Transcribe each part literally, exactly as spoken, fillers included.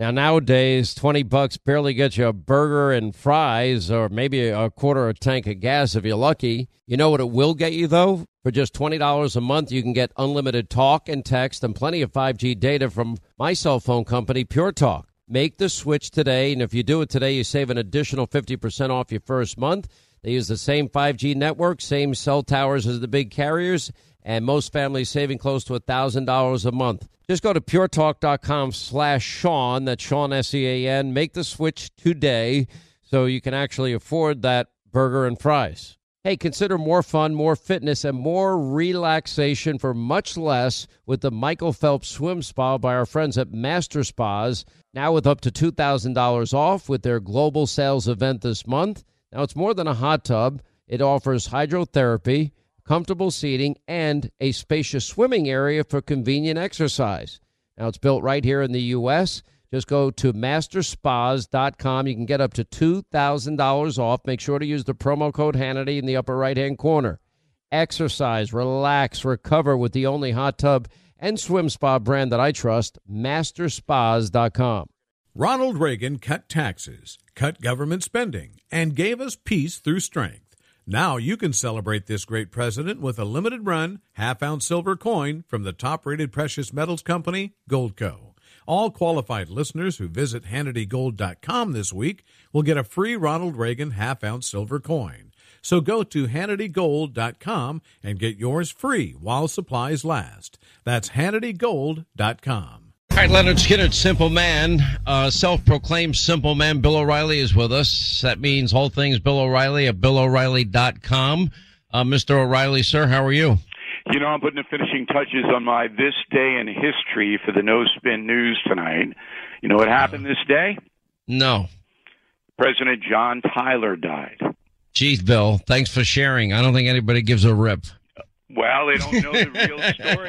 Now, nowadays, twenty bucks barely gets you a burger and fries or maybe a quarter of a tank of gas if you're lucky. You know what it will get you, though? For just twenty dollars a month, you can get unlimited talk and text and plenty of five G data from my cell phone company, Pure Talk. Make the switch today, and if you do it today, you save an additional fifty percent off your first month. They use the same five G network, same cell towers as the big carriers, and most families saving close to one thousand dollars a month. Just go to puretalk.com slash Sean, that's Sean, S E A N. Make the switch today so you can actually afford that burger and fries. Hey, consider more fun, more fitness, and more relaxation for much less with the Michael Phelps Swim Spa by our friends at Master Spas, now with up to two thousand dollars off with their global sales event this month. Now, it's more than a hot tub. It offers hydrotherapy, comfortable seating, and a spacious swimming area for convenient exercise. Now, it's built right here in the U S Just go to master spas dot com. You can get up to two thousand dollars off. Make sure to use the promo code Hannity in the upper right-hand corner. Exercise, relax, recover with the only hot tub and swim spa brand that I trust, master spas dot com. Ronald Reagan cut taxes, cut government spending, and gave us peace through strength. Now you can celebrate this great president with a limited-run, half-ounce silver coin from the top-rated precious metals company, Goldco. All qualified listeners who visit Hannity Gold dot com this week will get a free Ronald Reagan half-ounce silver coin. So go to Hannity Gold dot com and get yours free while supplies last. That's Hannity Gold dot com. All right, Leonard Skinner, Simple Man, uh, self-proclaimed Simple Man. Bill O'Reilly is with us. That means all things Bill O'Reilly at Bill O'Reilly dot com. Uh, Mister O'Reilly, sir, how are you? You know, I'm putting the finishing touches on my This Day in History for the No Spin News tonight. You know what happened uh, this day? No. President John Tyler died. Geez, Bill, thanks for sharing. I don't think anybody gives a rip. Well, they don't know the real story,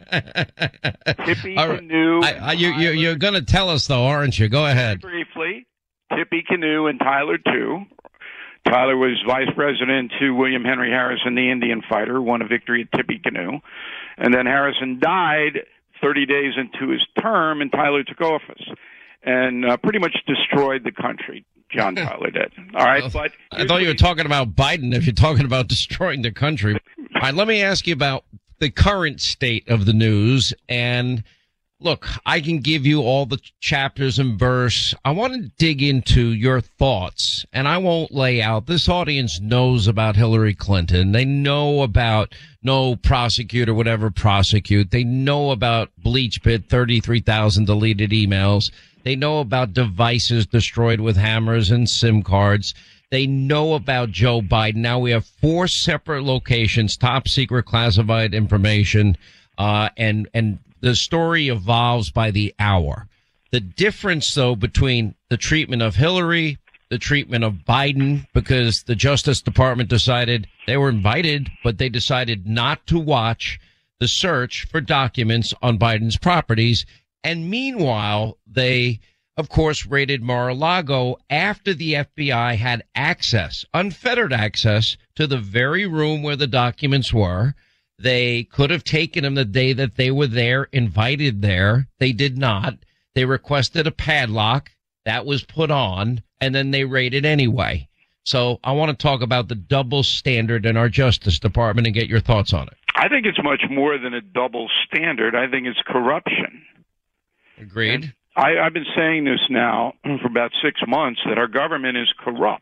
though. Tippy right. Canoe. I, I, you, you, you're going to tell us, though, aren't you? Go ahead. Briefly, Tippy Canoe and Tyler, too. Tyler was vice president to William Henry Harrison, the Indian fighter, won a victory at Tippecanoe. And then Harrison died thirty days into his term, and Tyler took office and uh, pretty much destroyed the country. John Tyler did. All right, but I thought you were talking about Biden if you're talking about destroying the country. All right, let me ask you about the current state of the news. And look, I can give you all the chapters and verse. I want to dig into your thoughts, and I won't lay out. This audience knows about Hillary Clinton. They know about no prosecutor would ever prosecute. They know about BleachBit, thirty-three thousand deleted emails. They know about devices destroyed with hammers and SIM cards. They know about Joe Biden. Now we have four separate locations, top secret classified information, uh, and, and the story evolves by the hour. The difference, though, between the treatment of Hillary, the treatment of Biden, because the Justice Department decided they were invited, but they decided not to watch the search for documents on Biden's properties. And meanwhile, they, of course, raided Mar-a-Lago after the F B I had access, unfettered access, to the very room where the documents were. They could have taken them the day that they were there, invited there. They did not. They requested a padlock. That was put on, and then they raided anyway. So I want to talk about the double standard in our Justice Department and get your thoughts on it. I think it's much more than a double standard. I think it's corruption. Agreed. I, I've been saying this now for about six months, that our government is corrupt.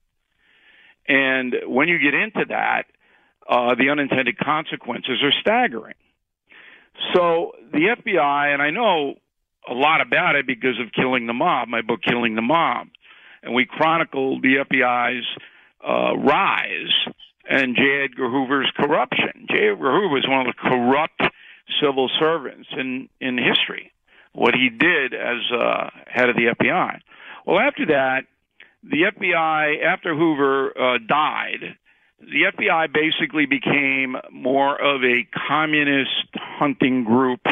And when you get into that, uh, the unintended consequences are staggering. So the F B I, and I know a lot about it because of Killing the Mob, my book Killing the Mob, and we chronicled the F B I's uh, rise and J. Edgar Hoover's corruption. J. Edgar Hoover was one of the corrupt civil servants in, in history, what he did as uh, head of the F B I. Well, after that, the F B I, after Hoover uh, died, the F B I basically became more of a communist hunting group,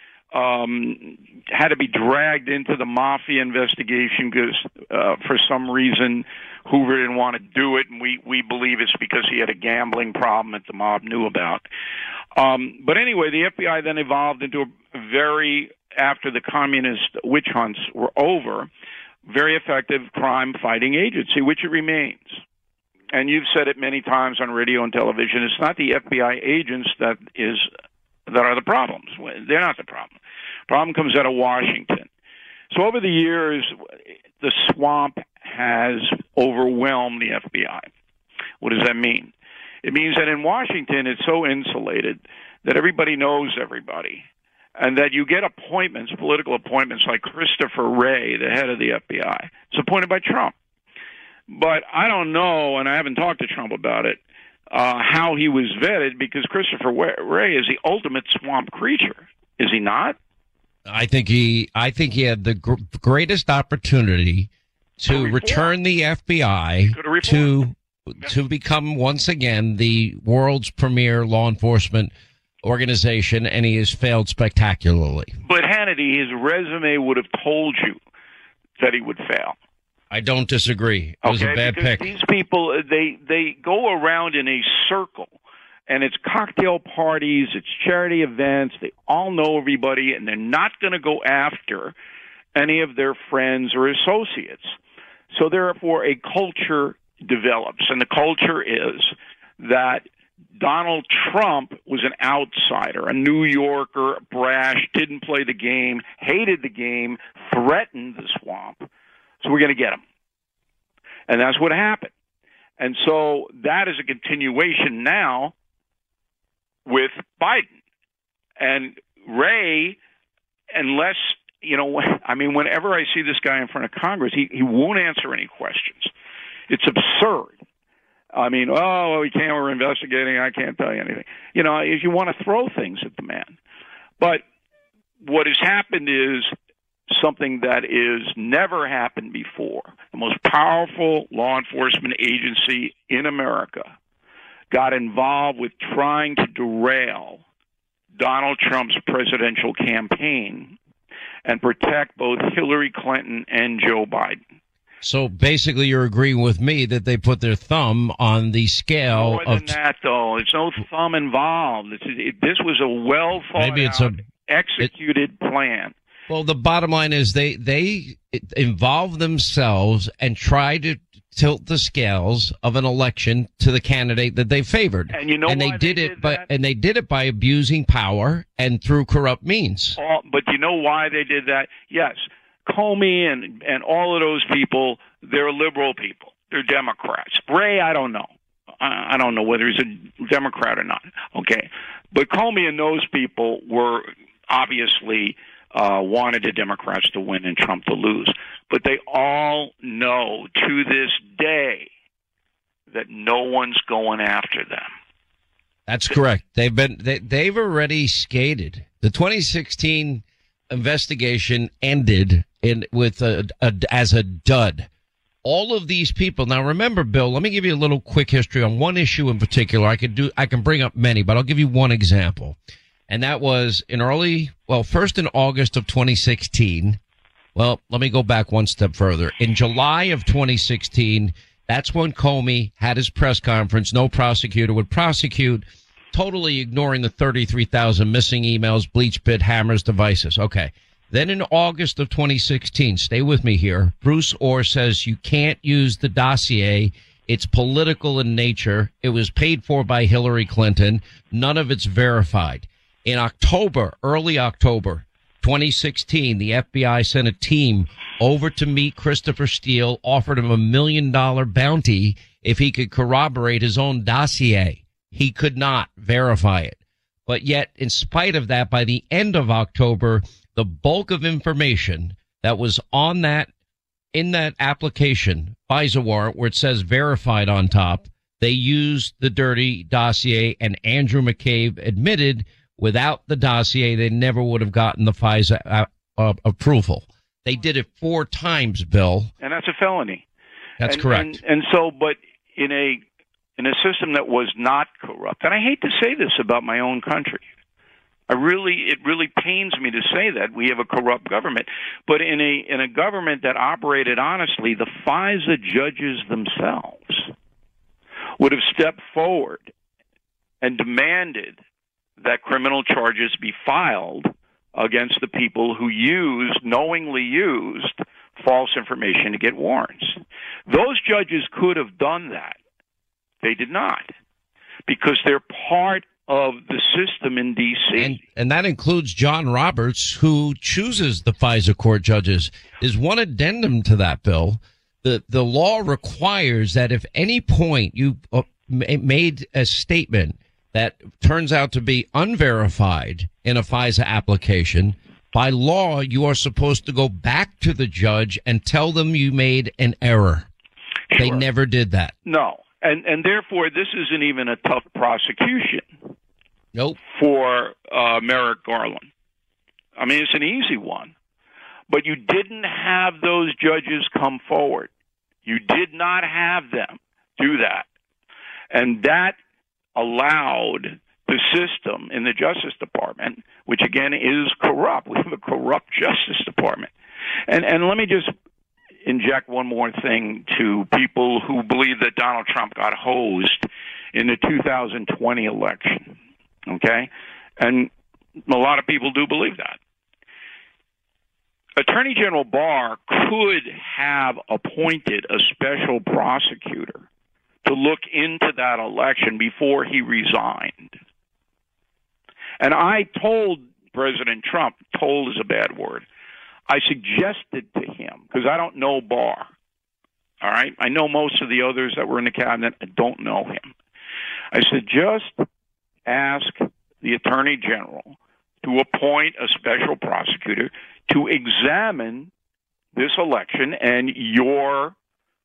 um, had to be dragged into the mafia investigation because uh, for some reason Hoover didn't want to do it, and we, we believe it's because he had a gambling problem that the mob knew about. Um, but anyway, the F B I then evolved into a very after the communist witch hunts were over, very effective crime-fighting agency, which it remains. And you've said it many times on radio and television. It's not the F B I agents that is that are the problems. They're not the problem. Problem comes out of Washington. So over the years, the swamp has overwhelmed the F B I. What does that mean? It means that in Washington, it's so insulated that everybody knows everybody, and that you get appointments, political appointments, like Christopher Wray, the head of the F B I. It's appointed by Trump. But I don't know, and I haven't talked to Trump about it, uh, how he was vetted, because Christopher Wray is the ultimate swamp creature. Is he not? I think he. I think he had the gr- greatest opportunity to return the F B I to to become once again the world's premier law enforcement organization, and he has failed spectacularly. But Hannity, his resume would have told you that he would fail. I don't disagree. It was okay, a bad because pick. These people, they they go around in a circle, and it's cocktail parties, it's charity events. They all know everybody, and they're not going to go after any of their friends or associates. So therefore, a culture develops, and the culture is that Donald Trump was an outsider, a New Yorker, brash, didn't play the game, hated the game, threatened the swamp. So we're going to get him. And that's what happened. And so that is a continuation now with Biden. And Wray, unless, you know, I mean, whenever I see this guy in front of Congress, he, he won't answer any questions. It's absurd. I mean, oh, we can't, we're investigating, I can't tell you anything. You know, if you want to throw things at the man. But what has happened is something that is never happened before. The most powerful law enforcement agency in America got involved with trying to derail Donald Trump's presidential campaign and protect both Hillary Clinton and Joe Biden. So basically, you're agreeing with me that they put their thumb on the scale More of than that, though. There's no thumb involved. It's, it, this was a well thought maybe it's out, a executed it, plan. Well, the bottom line is they they involve themselves and try to tilt the scales of an election to the candidate that they favored. And you know and why they did they it, did but that? and they did it by abusing power and through corrupt means. All, but you know why they did that? Yes, Comey and and all of those people, they're liberal people. They're Democrats. Wray, I don't know. I, I don't know whether he's a Democrat or not. Okay, but Comey and those people were obviously uh, wanted the Democrats to win and Trump to lose. But they all know to this day that no one's going after them. That's correct. They've been they, they've already skated. The twenty sixteen investigation ended in with a, a as a dud. All of these people. Now remember, Bill, let me give you a little quick history on one issue in particular. I could do I can bring up many, but I'll give you one example. And that was in early, well, first in August of twenty sixteen. Well, let me go back one step further. In July of twenty sixteen, that's when Comey had his press conference. No prosecutor would prosecute, totally ignoring the thirty-three thousand missing emails, bleach pit, hammers, devices. Okay. Then in August of twenty sixteen, stay with me here, Bruce Orr says you can't use the dossier. It's political in nature. It was paid for by Hillary Clinton. None of it's verified. In October, early October twenty sixteen, the F B I sent a team over to meet Christopher Steele, offered him a million dollar bounty if he could corroborate his own dossier. He could not verify it. But yet, in spite of that, by the end of October, the bulk of information that was on that, in that application, FISA warrant, where it says verified on top, they used the dirty dossier, and Andrew McCabe admitted without the dossier, they never would have gotten the FISA uh, uh, approval. They did it four times, Bill. And that's a felony. That's and, correct. And, and so, but in a in a system that was not corrupt, and I hate to say this about my own country, I really, it really pains me to say that we have a corrupt government, but in a in a government that operated honestly, the FISA judges themselves would have stepped forward and demanded that criminal charges be filed against the people who used, knowingly used, false information to get warrants. Those judges could have done that. They did not, because they're part of the system in D C. And, and that includes John Roberts, who chooses the FISA court judges. Is one addendum to that, Bill. The, the law requires that if any point you uh, made a statement that turns out to be unverified in a FISA application, by law, you are supposed to go back to the judge and tell them you made an error. Sure. They never did that. No. And and therefore, this isn't even a tough prosecution. Nope. For uh, Merrick Garland. I mean, it's an easy one. But you didn't have those judges come forward. You did not have them do that. And that allowed the system in the Justice Department, which again is corrupt. We have a corrupt Justice Department. And and let me just inject one more thing to people who believe that Donald Trump got hosed in the two thousand twenty election. Okay? And a lot of people do believe that. Attorney General Barr could have appointed a special prosecutor to look into that election before he resigned. And I told President Trump, told is a bad word, I suggested to him, because I don't know Barr, all right? I know most of the others that were in the cabinet. I don't know him. I said, just ask the Attorney General to appoint a special prosecutor to examine this election and your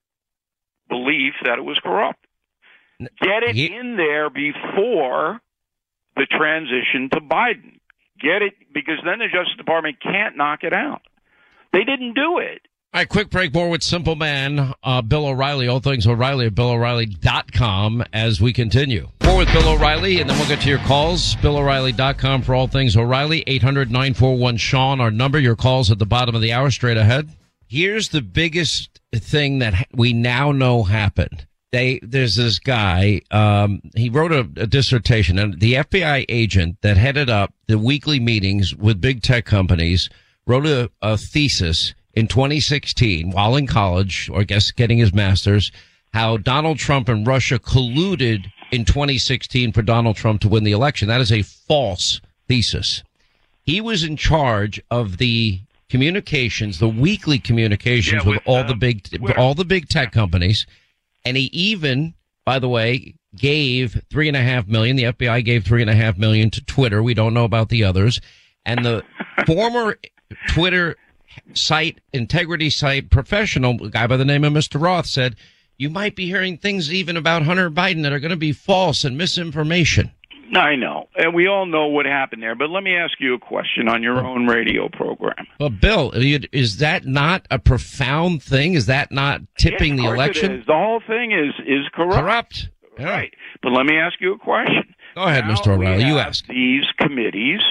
belief that it was corrupt. Get it in there before the transition to Biden. Get it, because then the Justice Department can't knock it out. They didn't do it. All right, quick break. More with Simple Man, uh, Bill O'Reilly, all things O'Reilly at Bill O'Reilly dot com as we continue. More with Bill O'Reilly, and then we'll get to your calls. Bill O'Reilly dot com for all things O'Reilly. eight hundred nine four one Sean, our number. Your calls at the bottom of the hour, straight ahead. Here's the biggest thing that we now know happened. They, there's this guy, um, he wrote a, a dissertation, and the F B I agent that headed up the weekly meetings with big tech companies wrote a, a thesis in twenty sixteen while in college, or I guess getting his master's, how Donald Trump and Russia colluded in twenty sixteen for Donald Trump to win the election. That is a false thesis. He was in charge of the communications, the weekly communications yeah, with, with all uh, the big, Twitter. all the big tech companies. And he even, by the way, gave three and a half million. The F B I gave three and a half million to Twitter. We don't know about the others. And the former Twitter site, integrity site professional, a guy by the name of Mister Roth, said, you might be hearing things even about Hunter Biden that are going to be false and misinformation. I know. And we all know what happened there. But let me ask you a question on your own radio program. Well, Bill, is that not a profound thing? Is that not tipping yes, the election? It is. The whole thing is, is corrupt. Corrupt. Yeah. Right. But let me ask you a question. Go ahead, now Mister O'Reilly. You ask. These committees,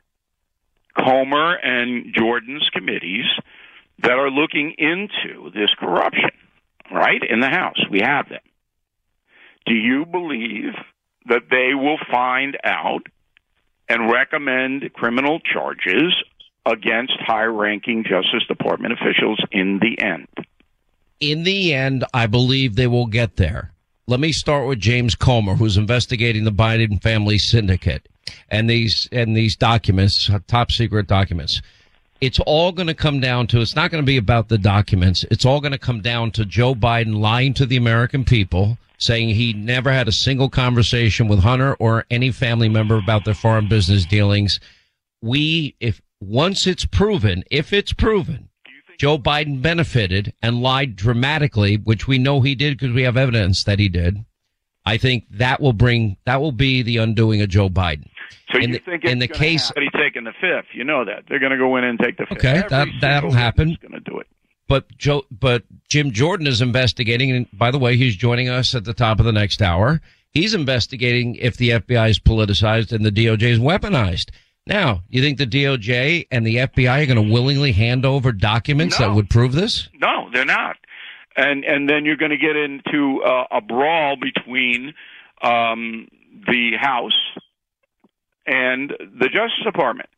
Comer and Jordan's committees, that are looking into this corruption, right, in the House. We have them. Do you believe that they will find out and recommend criminal charges against high-ranking Justice Department officials in the end? In the end, I believe they will get there. Let me start with James Comer, who's investigating the Biden family syndicate and these and these documents, top secret documents. It's all going to come down to, it's not going to be about the documents. It's all going to come down to Joe Biden lying to the American people, saying he never had a single conversation with Hunter or any family member about their foreign business dealings. We, if once it's proven, if it's proven, Joe Biden benefited and lied dramatically, which we know he did because we have evidence that he did. I think that will bring, that will be the undoing of Joe Biden. So in you the, think it's in the case, he's taking the fifth? You know that they're going to go in and take the fifth. Okay, Every that that'll happen. Going to do it. But Joe, but Jim Jordan is investigating, and by the way, he's joining us at the top of the next hour. He's investigating if the F B I is politicized and the D O J is weaponized. Now, you think the D O J and the F B I are going to willingly hand over documents no. that would prove this? No, they're not. And and then you're going to get into uh, a brawl between um, the House and the Justice Department.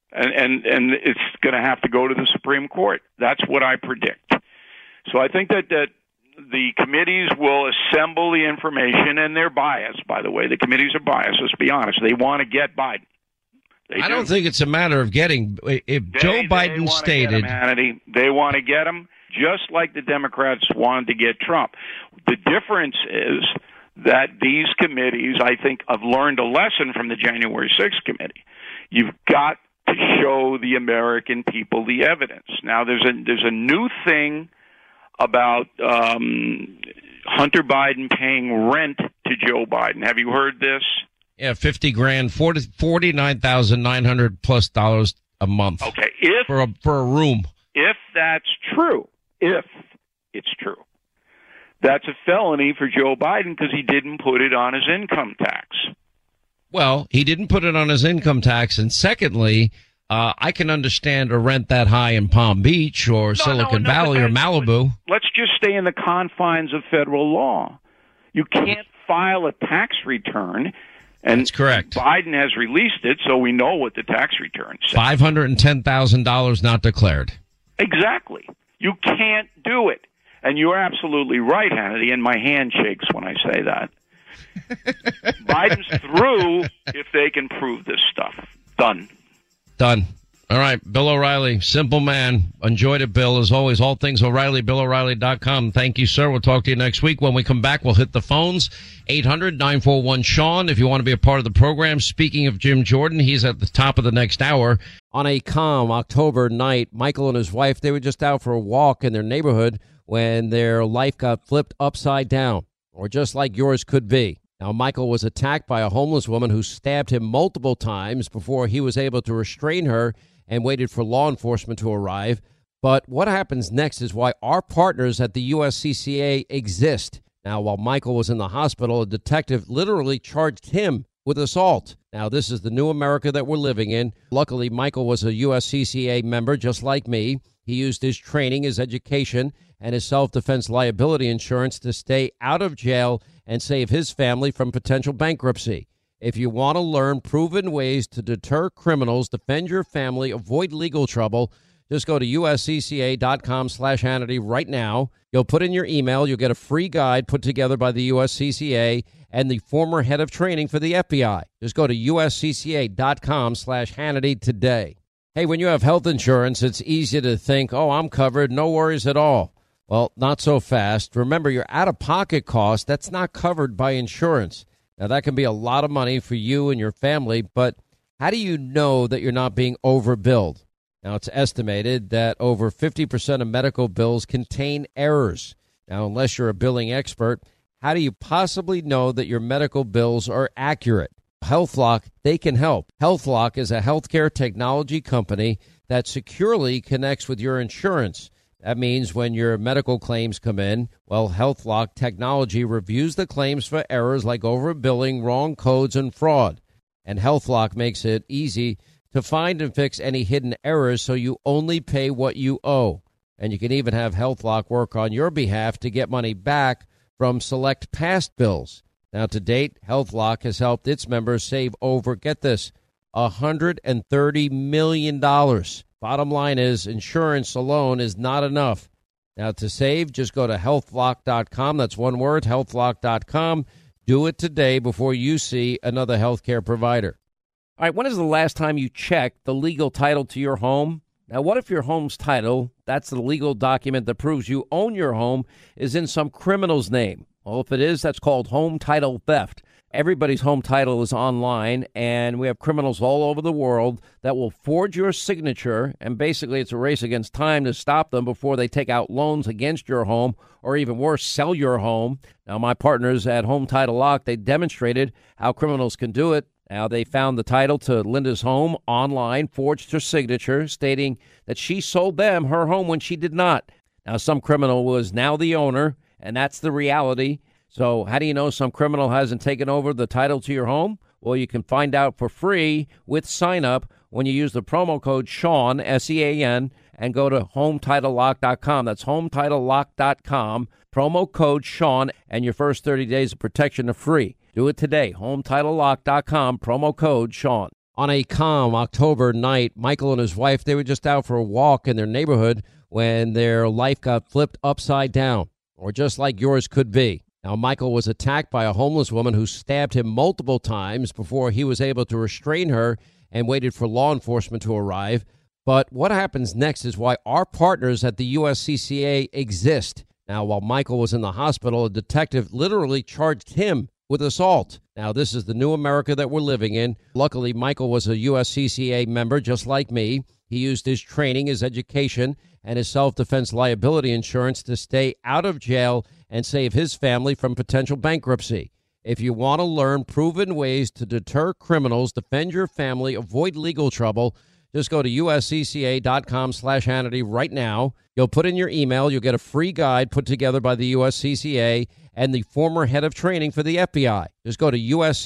And, and, and it's going to have to go to the Supreme Court. That's what I predict. So I think that, that the committees will assemble the information, and they're biased, by the way. The committees are biased, let's be honest. They want to get Biden. They I do. don't think it's a matter of getting. If they, Joe Biden they stated. Get him, Hannity. They want to get him just like the Democrats wanted to get Trump. The difference is that these committees, I think, have learned a lesson from the January sixth committee. You've got to show the American people the evidence. Now, there's a there's a new thing about um, Hunter Biden paying rent to Joe Biden. Have you heard this? Yeah, fifty grand, forty forty nine thousand nine hundred plus dollars a month. Okay, if for a for a room. If that's true, if it's true, that's a felony for Joe Biden because he didn't put it on his income tax. Well, he didn't put it on his income tax, and secondly, uh, I can understand a rent that high in Palm Beach or no, Silicon no, no, Valley or Malibu. Let's just stay in the confines of federal law. You can't file a tax return. And that's correct. Biden has released it, so we know what the tax return says. five hundred ten thousand dollars not declared. Exactly. You can't do it. And you're absolutely right, Hannity, and my hand shakes when I say that. Biden's through if they can prove this stuff. Done. Done. All right, Bill O'Reilly, simple man. Enjoyed it, Bill. As always, all things O'Reilly, Bill O'Reilly dot com. Thank you, sir. We'll talk to you next week. When we come back, we'll hit the phones. eight hundred nine four one Sean if you want to be a part of the program. Speaking of Jim Jordan, he's at the top of the next hour. On a calm October night, Michael and his wife, they were just out for a walk in their neighborhood when their life got flipped upside down, or just like yours could be. Now, Michael was attacked by a homeless woman who stabbed him multiple times before he was able to restrain her and waited for law enforcement to arrive. But what happens next is why our partners at the U S C C A exist. Now, while Michael was in the hospital, a detective literally charged him with assault. Now, this is the new America that we're living in. Luckily, Michael was a U S C C A member just like me. He used his training, his education, and his self-defense liability insurance to stay out of jail and save his family from potential bankruptcy. If you want to learn proven ways to deter criminals, defend your family, avoid legal trouble, just go to uscca.com slash Hannity right now. You'll put in your email. You'll get a free guide put together by the U S C C A and the former head of training for the F B I. Just go to uscca.com slash Hannity today. Hey, when you have health insurance, it's easy to think, oh, I'm covered, no worries at all. Well, not so fast. Remember, your out-of-pocket cost, that's not covered by insurance. Now, that can be a lot of money for you and your family, but how do you know that you're not being overbilled? Now, it's estimated that over fifty percent of medical bills contain errors. Now, unless you're a billing expert, how do you possibly know that your medical bills are accurate? HealthLock, they can help. HealthLock is a healthcare technology company that securely connects with your insurance. That means when your medical claims come in, well, HealthLock technology reviews the claims for errors like overbilling, wrong codes, and fraud. And HealthLock makes it easy to find and fix any hidden errors so you only pay what you owe. And you can even have HealthLock work on your behalf to get money back from select past bills. Now, to date, HealthLock has helped its members save over, get this, one hundred thirty million dollars. Bottom line is, insurance alone is not enough. Now, to save, just go to health lock dot com. That's one word, health lock dot com. Do it today before you see another healthcare provider. All right, when is the last time you checked the legal title to your home? Now, what if your home's title, that's the legal document that proves you own your home, is in some criminal's name? Well, if it is, that's called home title theft. Everybody's home title is online, and we have criminals all over the world that will forge your signature, and basically it's a race against time to stop them before they take out loans against your home, or even worse, sell your home. Now, my partners at Home Title Lock, they demonstrated how criminals can do it. Now, they found the title to Linda's home online, forged her signature, stating that she sold them her home when she did not. Now, some criminal was now the owner, and that's the reality. So how do you know some criminal hasn't taken over the title to your home? Well, you can find out for free with sign up when you use the promo code Sean, S E A N, and go to home title lock dot com. That's home title lock dot com. Promo code Sean, and your first thirty days of protection are free. Do it today. home title lock dot com, promo code Sean. On a calm October night, Michael and his wife, they were just out for a walk in their neighborhood when their life got flipped upside down, or just like yours could be. Now, Michael was attacked by a homeless woman who stabbed him multiple times before he was able to restrain her and waited for law enforcement to arrive. But what happens next is why our partners at the U S C C A exist. Now, while Michael was in the hospital, a detective literally charged him with assault. Now, this is the new America that we're living in. Luckily, Michael was a U S C C A member just like me. He used his training, his education, and his self-defense liability insurance to stay out of jail and save his family from potential bankruptcy. If you want to learn proven ways to deter criminals, defend your family, avoid legal trouble, just go to uscca.com slash Hannity right now. You'll put in your email. You'll get a free guide put together by the U S C C A and the former head of training for the F B I. Just go to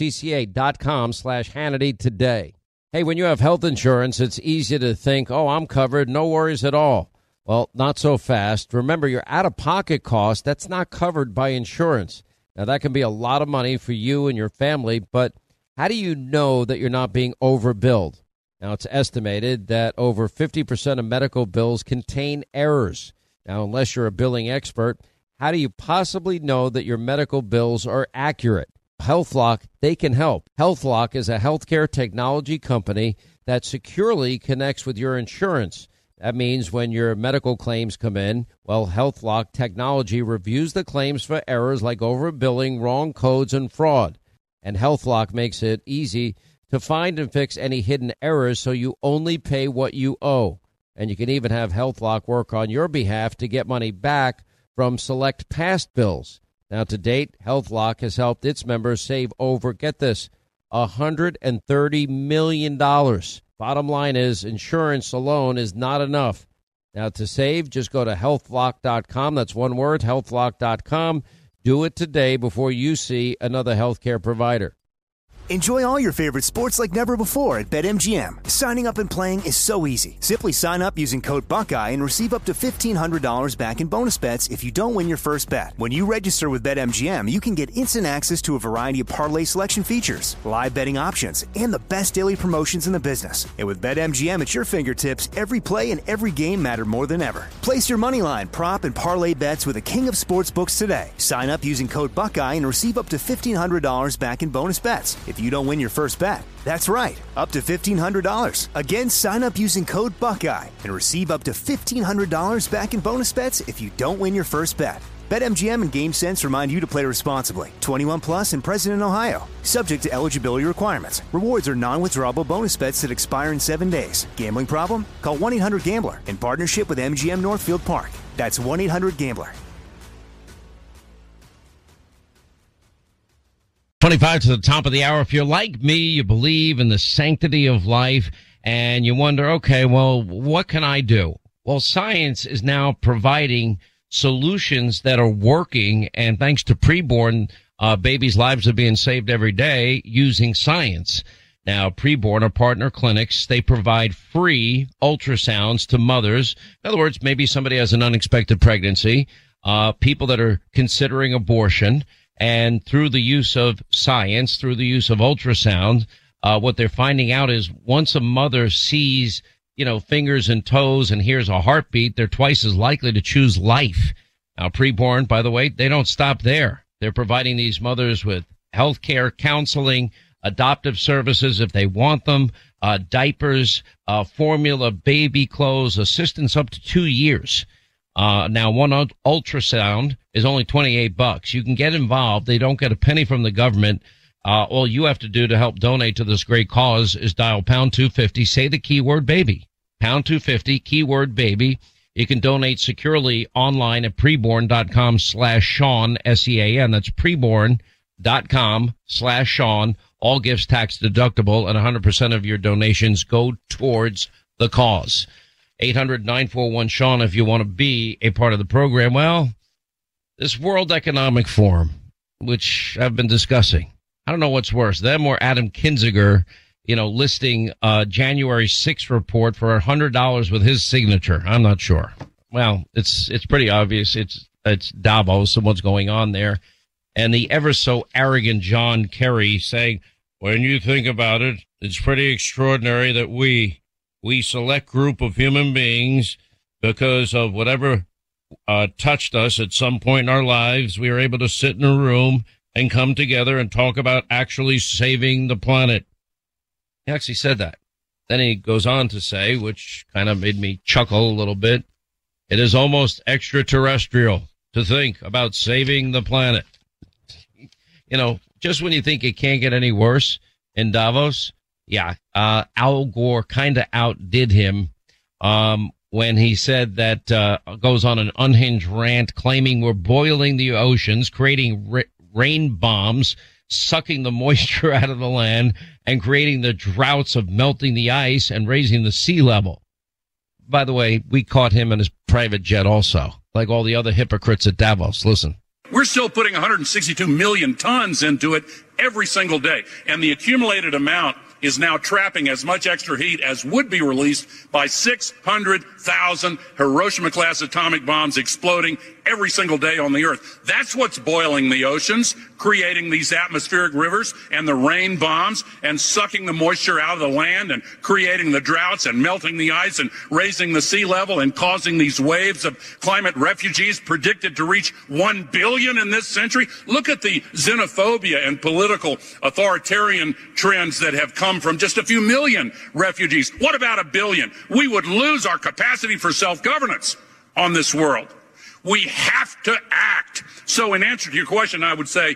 uscca.com slash Hannity today. Hey, when you have health insurance, it's easy to think, oh, I'm covered, no worries at all. Well, not so fast. Remember, your out-of-pocket cost, that's not covered by insurance. Now, that can be a lot of money for you and your family, but how do you know that you're not being overbilled? Now, it's estimated that over fifty percent of medical bills contain errors. Now, unless you're a billing expert, how do you possibly know that your medical bills are accurate? HealthLock, they can help. HealthLock is a healthcare technology company that securely connects with your insurance. That means when your medical claims come in, well, HealthLock technology reviews the claims for errors like overbilling, wrong codes, and fraud. And HealthLock makes it easy to find and fix any hidden errors so you only pay what you owe. And you can even have HealthLock work on your behalf to get money back from select past bills. Now, to date, HealthLock has helped its members save over, get this, one hundred thirty million dollars. Bottom line is, insurance alone is not enough. Now, to save, just go to health lock dot com. That's one word, health lock dot com. Do it today before you see another healthcare provider. Enjoy all your favorite sports like never before at BetMGM. Signing up and playing is so easy. Simply sign up using code Buckeye and receive up to fifteen hundred dollars back in bonus bets if you don't win your first bet. When you register with BetMGM, you can get instant access to a variety of parlay selection features, live betting options, and the best daily promotions in the business. And with BetMGM at your fingertips, every play and every game matter more than ever. Place your moneyline, prop, and parlay bets with the king of sportsbooks today. Sign up using code Buckeye and receive up to fifteen hundred dollars back in bonus bets if you don't win your first bet. That's right, up to fifteen hundred dollars. Again, sign up using code Buckeye and receive up to fifteen hundred dollars back in bonus bets if you don't win your first bet. BetMGM and GameSense remind you to play responsibly. twenty-one plus and present in Ohio. Subject to eligibility requirements. Rewards are non-withdrawable bonus bets that expire in seven days. Gambling problem? Call one eight hundred gambler in partnership with M G M Northfield Park. That's one eight hundred gambler. twenty-five to the top of the hour. If you're like me, you believe in the sanctity of life and you wonder, okay, well, what can I do? Well, science is now providing solutions that are working, and thanks to preborn, uh, babies' lives are being saved every day using science. Now, preborn or partner clinics, they provide free ultrasounds to mothers. In other words, maybe somebody has an unexpected pregnancy, uh, people that are considering abortion. And through the use of science, through the use of ultrasound, uh, what they're finding out is once a mother sees, you know, fingers and toes and hears a heartbeat, they're twice as likely to choose life. Now, preborn, by the way, they don't stop there. They're providing these mothers with health care, counseling, adoptive services if they want them, uh, diapers, uh, formula, baby clothes, assistance up to two years. Uh, now one ultrasound is only twenty-eight bucks. You can get involved. They don't get a penny from the government. Uh, all you have to do to help donate to this great cause is dial pound two fifty, say the keyword baby, pound two fifty, keyword baby. You can donate securely online at preborn.com slash Sean, S E A N. That's preborn.com slash Sean. All gifts tax deductible and one hundred percent of your donations go towards the cause. eight hundred nine four one Sean if you want to be a part of the program. Well, this World Economic Forum, which I've been discussing, I don't know what's worse, them or Adam Kinzinger, you know, listing a January sixth report for one hundred dollars with his signature. I'm not sure. Well, it's it's pretty obvious. It's it's Davos and what's going on there. And the ever so arrogant John Kerry saying, when you think about it, it's pretty extraordinary that we, we select group of human beings, because of whatever uh, touched us at some point in our lives, we were able to sit in a room and come together and talk about actually saving the planet. He actually said that. Then he goes on to say, which kind of made me chuckle a little bit, it is almost extraterrestrial to think about saving the planet. You know, just when you think it can't get any worse in Davos, yeah, uh, Al Gore kind of outdid him um, when he said that, uh, goes on an unhinged rant claiming we're boiling the oceans, creating ra- rain bombs, sucking the moisture out of the land, and creating the droughts of melting the ice and raising the sea level. By the way, we caught him in his private jet also, like all the other hypocrites at Davos. Listen. We're still putting one hundred sixty-two million tons into it every single day, and the accumulated amount is now trapping as much extra heat as would be released by six hundred thousand Hiroshima-class atomic bombs exploding every single day on the Earth. That's what's boiling the oceans, creating these atmospheric rivers and the rain bombs, and sucking the moisture out of the land and creating the droughts and melting the ice and raising the sea level and causing these waves of climate refugees predicted to reach one billion in this century. Look at the xenophobia and political authoritarian trends that have come from just a few million refugees. What about a billion? We would lose our capacity for self-governance on this world. We have to act. So in answer to your question, I would say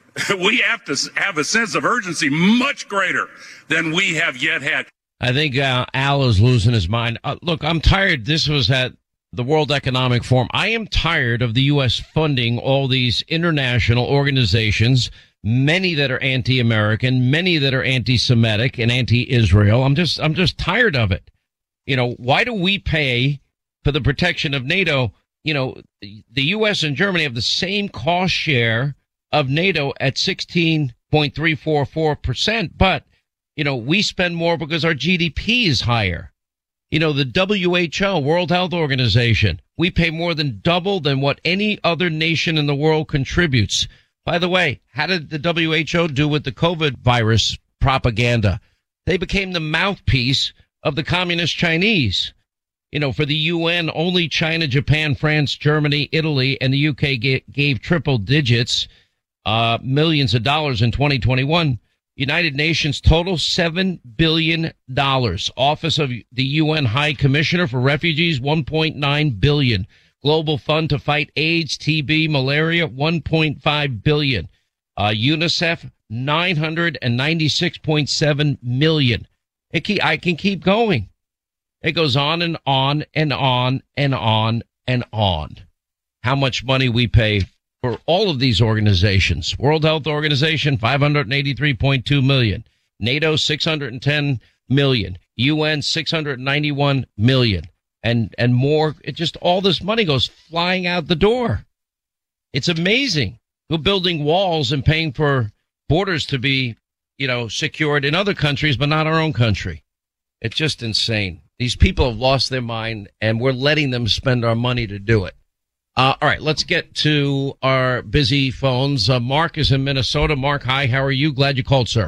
we have to have a sense of urgency much greater than we have yet had. I think uh, Al is losing his mind. Uh, look, I'm tired. This was at the World Economic Forum. I am tired of the U S funding all these international organizations, many that are anti-American, many that are anti-Semitic and anti-Israel. I'm just, I'm just tired of it. You know, why do we pay for the protection of NATO? You know, the U S and Germany have the same cost share of NATO at sixteen point three four four percent, but, you know, we spend more because our G D P is higher. You know, the W H O, World Health Organization, we pay more than double than what any other nation in the world contributes. By the way, how did the W H O do with the COVID virus propaganda? They became the mouthpiece of the communist Chinese. You know, for the U N, only China, Japan, France, Germany, Italy, and the U K g- gave triple digits, uh, millions of dollars in twenty twenty-one. United Nations total seven billion dollars. Office of the U N High Commissioner for Refugees, one point nine billion dollars. Global Fund to fight AIDS, T B, malaria, one point five billion dollars. Uh, UNICEF, nine hundred ninety-six point seven million dollars. It keep, I can keep going. It goes on and on and on and on and on. How much money we pay for all of these organizations. World Health Organization, five hundred eighty-three point two million dollars. NATO, six hundred ten million dollars. U N, six hundred ninety-one million dollars. And, and more. It just, all this money goes flying out the door. It's amazing. We're building walls and paying for borders to be, you know, secured in other countries, but not our own country. It's just insane. These people have lost their mind, and we're letting them spend our money to do it. Uh, all right, let's get to our busy phones. Uh, Mark is in Minnesota. Mark, hi, how are you? Glad you called, sir.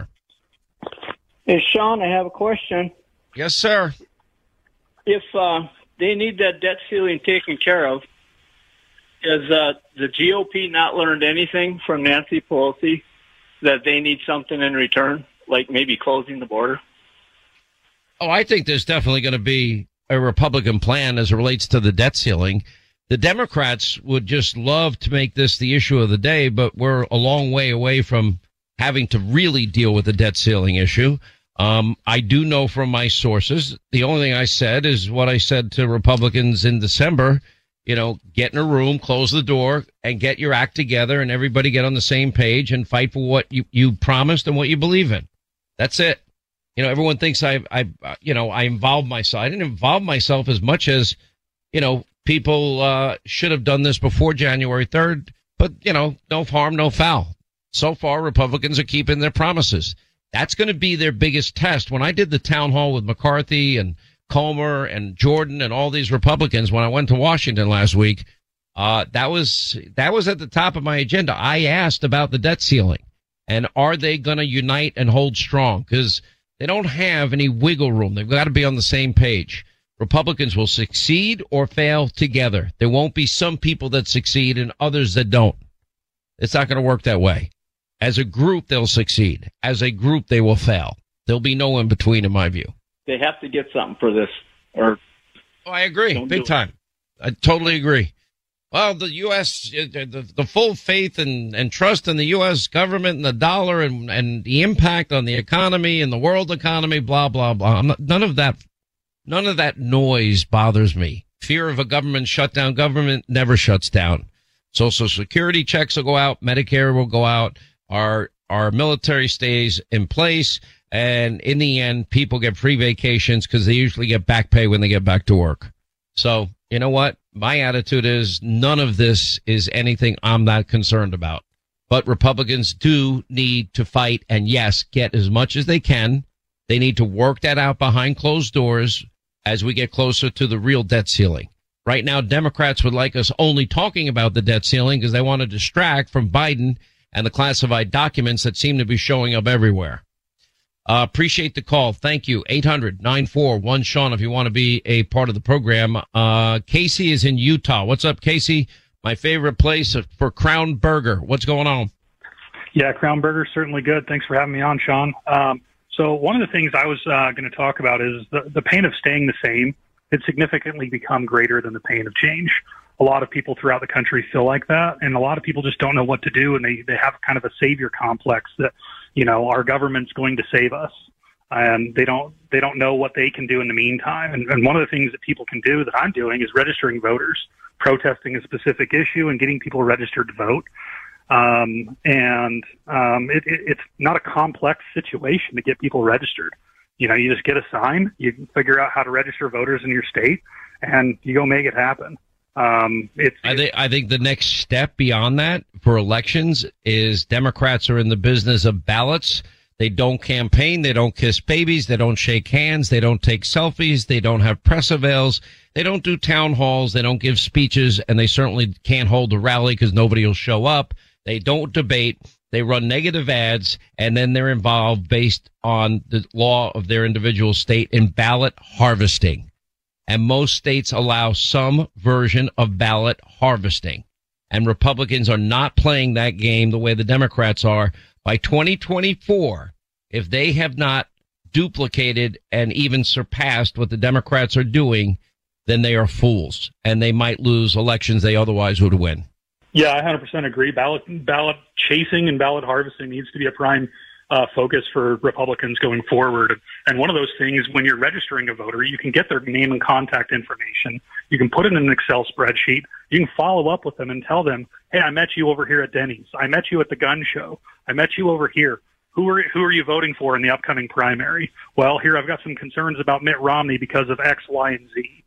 Hey, Sean, I have a question. Yes, sir. If uh, they need that debt ceiling taken care of, has uh, the G O P not learned anything from Nancy Pelosi that they need something in return, like maybe closing the border? Oh, I think there's definitely going to be a Republican plan as it relates to the debt ceiling. The Democrats would just love to make this the issue of the day, but we're a long way away from having to really deal with the debt ceiling issue. Um, I do know from my sources, the only thing I said is what I said to Republicans in December, you know, get in a room, close the door, and get your act together, and everybody get on the same page and fight for what you, you promised and what you believe in. That's it. You know, everyone thinks I, I, you know, I involved myself. I didn't involve myself as much as, you know, people uh, should have done this before January third. But, you know, no harm, no foul. So far, Republicans are keeping their promises. That's going to be their biggest test. When I did the town hall with McCarthy and Comer and Jordan and all these Republicans, when I went to Washington last week, uh, that was that was at the top of my agenda. I asked about the debt ceiling. And are they going to unite and hold strong? Because they don't have any wiggle room. They've got to be on the same page. Republicans will succeed or fail together. There won't be some people that succeed and others that don't. It's not going to work that way. As a group, they'll succeed. As a group, they will fail. There'll be no in between, in my view. They have to get something for this. Or oh, I agree. Big time. I totally agree. Well, the U S, the, the full faith and, and trust in the U S government and the dollar and, and the impact on the economy and the world economy, blah, blah, blah. I'm not, none of that, none of that noise bothers me. Fear of a government shutdown. Government never shuts down. Social Security checks will go out. Medicare will go out. Our, our military stays in place. And in the end, people get free vacations because they usually get back pay when they get back to work. So, you know what? My attitude is none of this is anything I'm not concerned about. But Republicans do need to fight and, yes, get as much as they can. They need to work that out behind closed doors as we get closer to the real debt ceiling. Right now, Democrats would like us only talking about the debt ceiling because they want to distract from Biden and the classified documents that seem to be showing up everywhere. Uh, appreciate the call. Thank you. eight hundred nine four one Sean if you want to be a part of the program. Uh, Casey is in Utah. What's up, Casey? My favorite place for Crown Burger. What's going on? Yeah, Crown Burger is certainly good. Thanks for having me on, Sean. Um, so one of the things I was uh, going to talk about is the, the pain of staying the same. It's significantly become greater than the pain of change. A lot of people throughout the country feel like that, and a lot of people just don't know what to do, and they, they have kind of a savior complex that, you know, our government's going to save us, and they don't they don't know what they can do in the meantime. And, and one of the things that people can do that I'm doing is registering voters, protesting a specific issue, and getting people registered to vote. Um, and um, it, it, it's not a complex situation to get people registered. You know, you just get a sign, you figure out how to register voters in your state, and you go make it happen. Um, it's, I think, I think the next step beyond that for elections is Democrats are in the business of ballots. They don't campaign. They don't kiss babies. They don't shake hands. They don't take selfies. They don't have press avails. They don't do town halls. They don't give speeches, and they certainly can't hold a rally because nobody will show up. They don't debate. They run negative ads, and then they're involved based on the law of their individual state in ballot harvesting. And most states allow some version of ballot harvesting. And Republicans are not playing that game the way the Democrats are. By twenty twenty-four, if they have not duplicated and even surpassed what the Democrats are doing, then they are fools, and they might lose elections they otherwise would win. Yeah, I one hundred percent agree. Ballot ballot chasing and ballot harvesting needs to be a prime uh, focus for Republicans going forward. And one of those things, when you're registering a voter, you can get their name and contact information. You can put it in an Excel spreadsheet. You can follow up with them and tell them, hey, I met you over here at Denny's. I met you at the gun show. I met you over here. Who are, who are you voting for in the upcoming primary? Well, here I've got some concerns about Mitt Romney because of X, Y, and Z.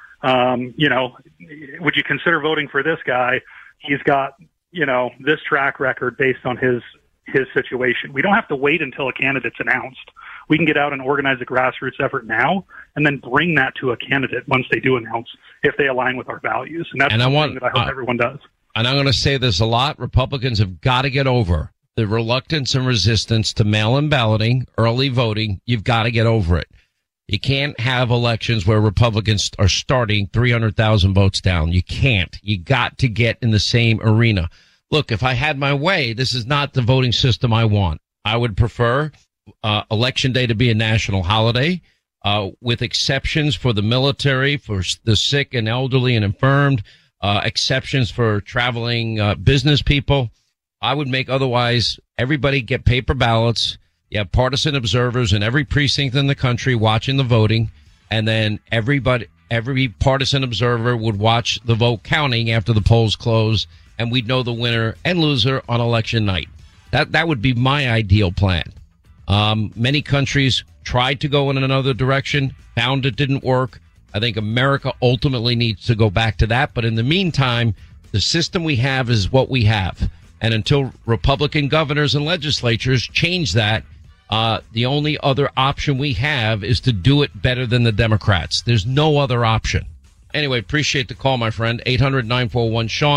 Um, you know, would you consider voting for this guy? He's got, you know, this track record based on his his situation. We don't have to wait until a candidate's announced. We can get out and organize a grassroots effort now and then bring that to a candidate once they do announce if they align with our values. And that's and I something want, that I hope uh, everyone does. And I'm going to say this a lot. Republicans have got to get over the reluctance and resistance to mail-in balloting, early voting. You've got to get over it. You can't have elections where Republicans are starting three hundred thousand votes down. You can't. You got to get in the same arena. Look, if I had my way, this is not the voting system I want. I would prefer uh, Election Day to be a national holiday, uh, with exceptions for the military, for the sick and elderly and infirmed, uh, exceptions for traveling uh, business people. I would make otherwise everybody get paper ballots. You have partisan observers in every precinct in the country watching the voting, and then everybody, every partisan observer would watch the vote counting after the polls close, and we'd know the winner and loser on election night. That that would be my ideal plan. Um, many countries tried to go in another direction, found it didn't work. I think America ultimately needs to go back to that. But in the meantime, the system we have is what we have. And until Republican governors and legislatures change that, uh, the only other option we have is to do it better than the Democrats. There's no other option. Anyway, appreciate the call, my friend. eight hundred nine four one Sean.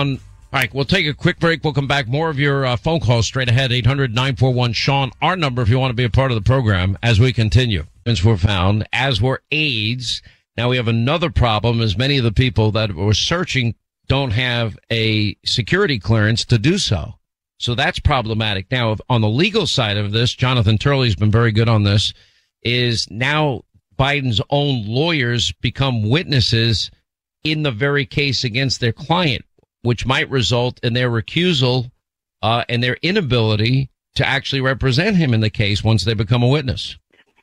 All right, we'll take a quick break. We'll come back. More of your uh, phone calls straight ahead. eight hundred nine four one Sean, our number if you want to be a part of the program as we continue. Since we're found, as were aides. Now we have another problem, as many of the people that were searching don't have a security clearance to do so. So that's problematic. Now, on the legal side of this, Jonathan Turley's been very good on this, is now Biden's own lawyers become witnesses in the very case against their client, which might result in their recusal uh, and their inability to actually represent him in the case once they become a witness.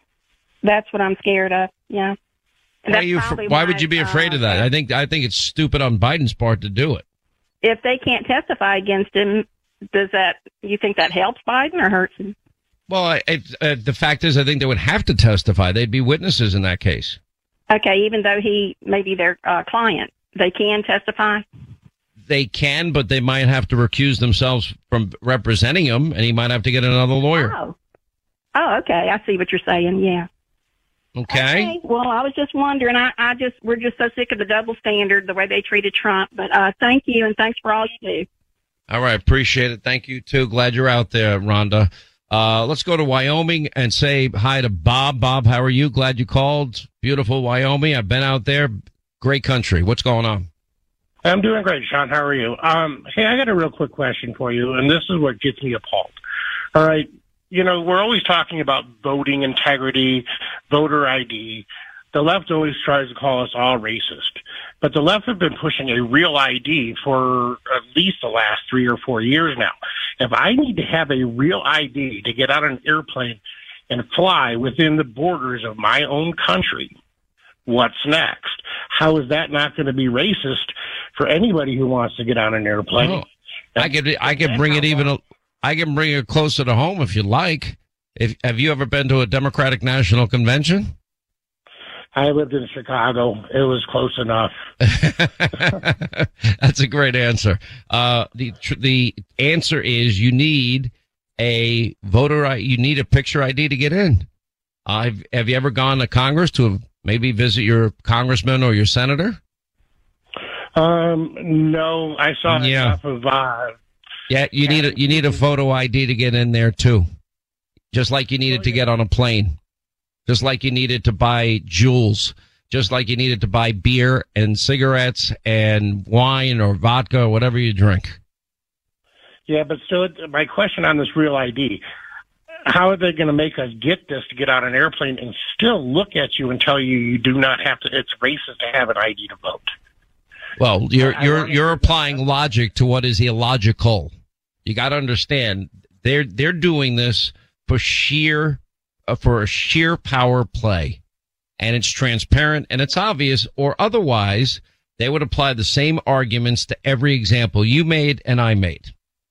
That's what I'm scared of. Yeah. Why, you, why, why would you be afraid uh, of that? I think I think it's stupid on Biden's part to do it. If they can't testify against him, does that you think that helps Biden or hurts him? Well, I, I, uh, the fact is, I think they would have to testify. They'd be witnesses in that case. Okay, even though he may be their uh, client, they can testify? They can, but they might have to recuse themselves from representing him, and he might have to get another lawyer. Oh, oh okay. I see what you're saying, yeah. Okay. okay. Well, I was just wondering. I, I just we're just so sick of the double standard, the way they treated Trump. But uh, thank you, and thanks for all you do. All right, appreciate it. Thank you too. Glad you're out there, Rhonda. Uh, let's go to Wyoming and say hi to Bob. Bob, how are you? Glad you called. Beautiful Wyoming. I've been out there. Great country. What's going on? I'm doing great, Sean. How are you? Um, hey, I got a real quick question for you, and this is what gets me appalled. All right. You know, we're always talking about voting integrity, voter I D. The left always tries to call us all racist. But the left have been pushing a real I D for at least the last three or four years now. If I need to have a real I D to get on an airplane and fly within the borders of my own country, what's next? How is that not going to be racist for anybody who wants to get on an airplane? Oh, I could, I could bring it even, I can bring it closer to home if you like. If, have you ever been to a Democratic National Convention? I lived in Chicago. It was close enough. That's a great answer. Uh, the, the answer is you need a voter, you need a picture I D to get in. Uh, have, have you ever gone to Congress to maybe visit your congressman or your senator? Um, no, I saw yeah. enough of, uh, yeah, you need a, you need a photo I D to get in there too. Just like you needed to get on a plane. Just like you needed to buy jewels. Just like you needed to buy beer and cigarettes and wine or vodka or whatever you drink. Yeah, but still, my question on this real I D, how are they going to make us get this to get on an airplane and still look at you and tell you you do not have to, it's racist to have an I D to vote? Well, you're, you're, you're applying logic to what is illogical. You got to understand, they're, they're doing this for sheer, uh, for a sheer power play. And it's transparent and it's obvious, or otherwise they would apply the same arguments to every example you made and I made.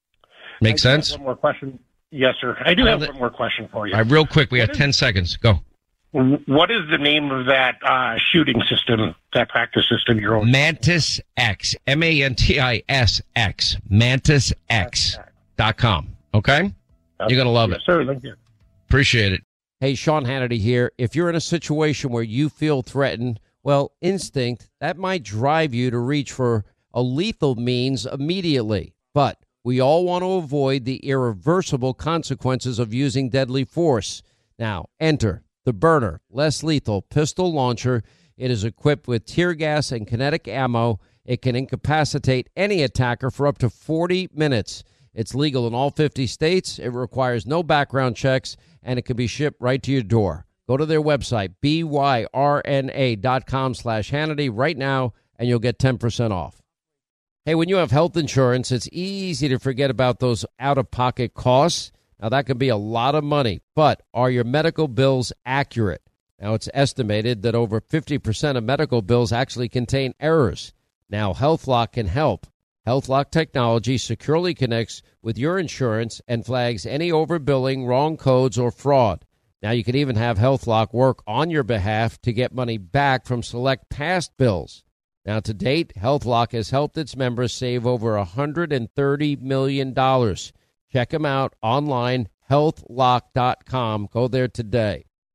Make sense? One more question. Yes, sir. I do have one more question for you. All right, real quick. We got ten seconds. Go. What is the name of that uh, shooting system, that practice system you're on? Mantis X. M A N T I S X. Mantis X dot com. Okay? You're going to love yes, it. Sir, thank you. Appreciate it. Hey, Sean Hannity here. If you're in a situation where you feel threatened, well, instinct, that might drive you to reach for a lethal means immediately. But we all want to avoid the irreversible consequences of using deadly force. Now, enter the Byrna, less lethal pistol launcher. It is equipped with tear gas and kinetic ammo. It can incapacitate any attacker for up to forty minutes. It's legal in all fifty states. It requires no background checks, and it can be shipped right to your door. Go to their website, B Y R N A dot com slash Hannity right now, and you'll get ten percent off. Hey, when you have health insurance, it's easy to forget about those out-of-pocket costs. Now, that can be a lot of money, but are your medical bills accurate? Now, it's estimated that over fifty percent of medical bills actually contain errors. Now, HealthLock can help. HealthLock technology securely connects with your insurance and flags any overbilling, wrong codes, or fraud. Now, you can even have HealthLock work on your behalf to get money back from select past bills. Now, to date, HealthLock has helped its members save over one hundred thirty million dollars. Check them out online, health lock dot com. Go there today.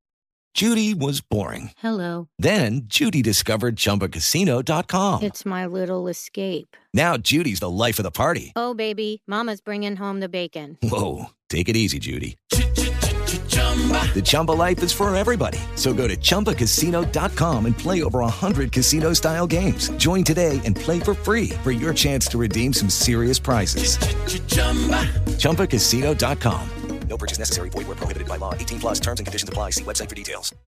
Judy was boring. Hello. Then Judy discovered Chumba Casino dot com. It's my little escape. Now Judy's the life of the party. Oh, baby, mama's bringing home the bacon. Whoa, take it easy, Judy. The Chumba life is for everybody. So go to Chumba Casino dot com and play over one hundred casino-style games. Join today and play for free for your chance to redeem some serious prizes. Chumba Casino dot com. No purchase necessary. Void where prohibited by law. eighteen plus terms and conditions apply. See website for details.